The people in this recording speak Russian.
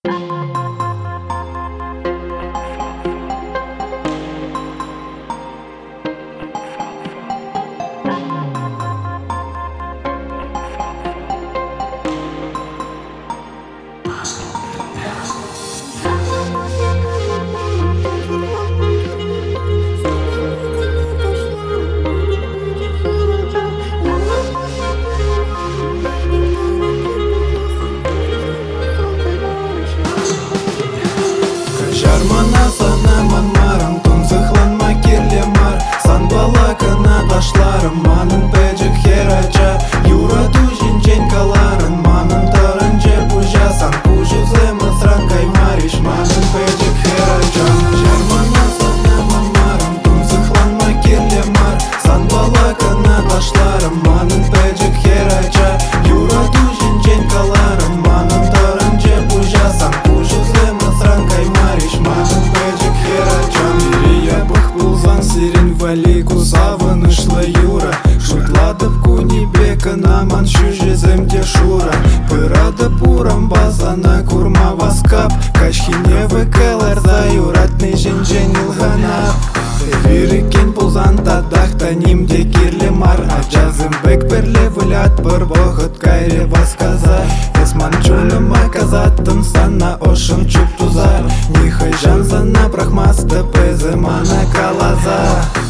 Жармана санаман марым тунзыхланма кирле мар сан бала кына ташларым манын пэджик херача юра тужин ченькаларын манын тарынже пужасан пужузе мысран каймариш манын пэджик херача Жармана санаман марым тунзыхланма кирле мар сан бала кына ташларым манын пэджик херача юра тужин ченькаларын манын тарынже пужасан пужузе мысран каймариш манын пэджик херача Мирия бых булзан сирен валику савынышлы юра шутладып кунибе кынаман шүжеземде шура пырады пурам базана курма васкап кашхине выкаларда юратный женжен илганап Вирикен пулзан тадахта нимде кирле мар Ачазым бек перле вылят бір вогыт кайре васказа Тесман чуныма казаттын сана ошым чуп туза Нихай жанзана брахмасты пызы мана калаза